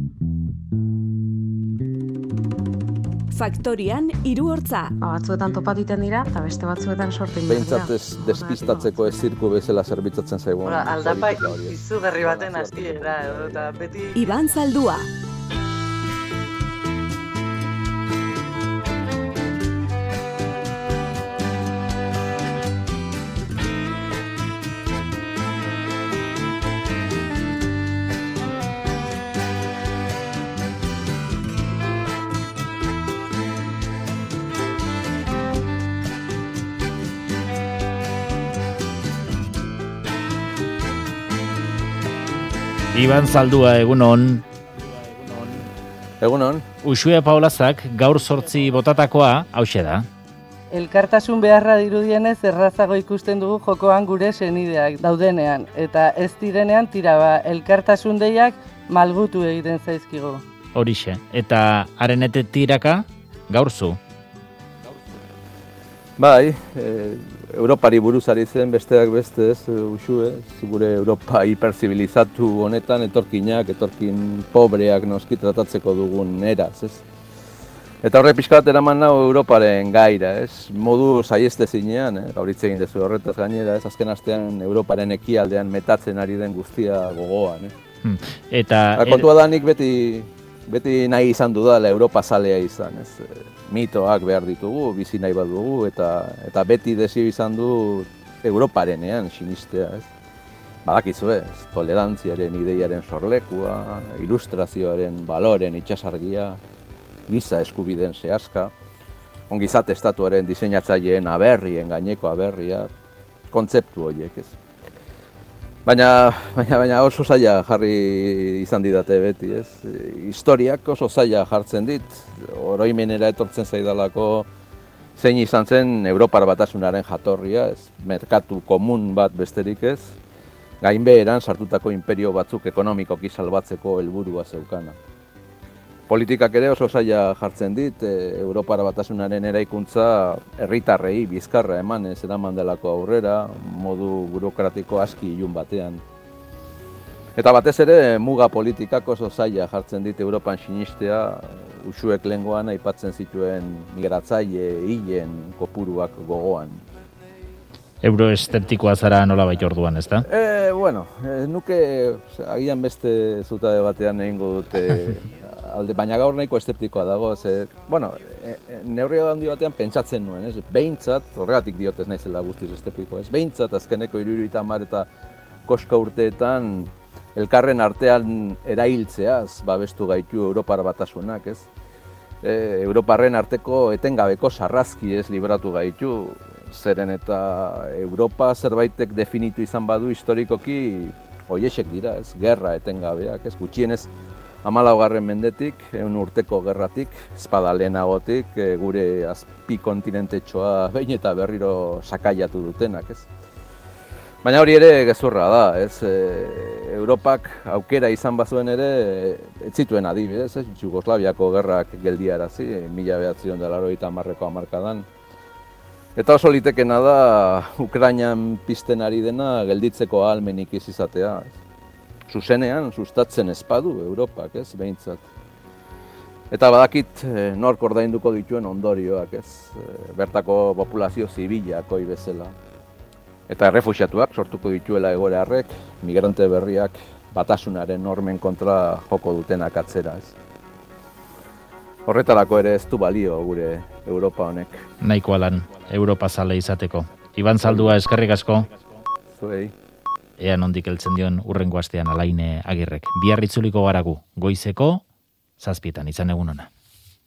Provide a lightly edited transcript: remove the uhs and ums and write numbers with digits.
Faktorian hiru hortza. Batzuetan topatiten dira, eta beste batzuetan sortu dira. Behintzat ez despistatzeko ez zirku bezala zerbitzatzen zaigu. Aldapa izugarri baten hasiera eta beti... Iban Zaldua. Iban Zaldua, egunon. Egunon. Uxue Paulazak gaur 8 botatakoa, hauxe da. Elkartasun beharra dirudienez errazago ikusten dugu jokoan gure senideak daudenean. Eta ez direnean tira elkartasun deiak malgutu egiten zaizkigu. Horixe. Eta arenete tiraka gaur zu. Bai, Europari buruz ari zen besteak beste, ez, Uxue, gure Europa hiperzibilizatu honetan etorkin pobreak noski tratatzeko dugun eraz, ez. Eta horre pixka bat eraman nau Europaren gaira, ez, modu saiestezinean, gaur hitz egin dezu horretaz gainera, ez, azken astean Europaren ekialdean metatzen ari den guztia gogoan, Eta... kontua da nik beti nahi izan dudala Europa zalea izan, ez. Mitoak behar ditugu, bizi nahi badugu, eta beti desio izan du Europarenean sinistea, ez. Badakizu ez, tolerantziaren ideiaren sorlekua, ilustrazioaren baloren itxasargia, giza eskubideen zehazka, ongizate estatuaren diseinatzaileen aberrien gaineko aberria, kontzeptu horiek, ez. Baina oso zaila jarri izan didate beti, ez? Historiak oso zaila jartzen dit, oroimenera etortzen zaidalako zein izan zen Europar Batasunaren jatorria, ez? Merkatu komun bat besterik ez, gainbeheran sartutako inperio batzuk ekonomikoki salbatzeko helburua zeukana. Politikak ere oso zaila jartzen dit, Europar Batasunaren eraikuntza herritarrei bizkarra emanez eraman delako aurrera, modu burokratiko aski ilun batean. Eta batez ere, muga politikak oso zaila jartzen dit Europan sinistea, Uxuek lehengoan aipatzen zituen migratzaile hilen kopuruak gogoan. Euroeszeptikoa zara nolabait orduan, ezta? Nuke agian beste zutabe batean egingo dute baina gaur nahiko eszeptikoa dago, neurri handi batean pentsatzen nuen, ez? Behintzat, horregatik diot ez naizela guztiz eszeptikoa, ez? Behintzat azkeneko 70 eta koska urteetan elkarren artean erailtzeaz babestu gaitu Europar Batasunak, ez? Europarren arteko etengabeko sarrazki ez libratu gaitu, zeren eta Europa zerbaitek definitu izan badu historikoki hoiexek dira, ez? Gerra etengabeak, ez? Gutxienez 14. mendetik, 100 urteko gerratik, espada lehenagotik, gure azpi kontinentetxoa behin eta berriro sakaiatu dutenak, ez? Baina hori ere gezurra da, ez? Europak aukera izan bazuen ere, ez zituen adibidez, ez? Jugoslaviako gerrak geldiarazi, 1980ko hamarkadan. Eta oso litekena da, Ukrainan pizten ari dena gelditzeko ahalmenik ez izatea. Zuzenean, sustatzen espadu Europak, ez, behintzat. Eta badakit nork ordainduko dituen ondorioak, ez, bertako populazio zibilakoi bezala. Eta errefuxiatuak sortuko dituela egoerarrek, migrante berriak batasunaren normen kontra joko dutenak atzera, ez. Horretarako ere ez du balio gure Europa honek. Nahikoa lan, Europa zale izateko. Iban Zaldua, eskerrik asko. Zuei. Ea nondik heltzen dion hurrengo astean Alaine Agirrek. Bihar itzuliko garagu, goizeko 7:00 izan egun ona.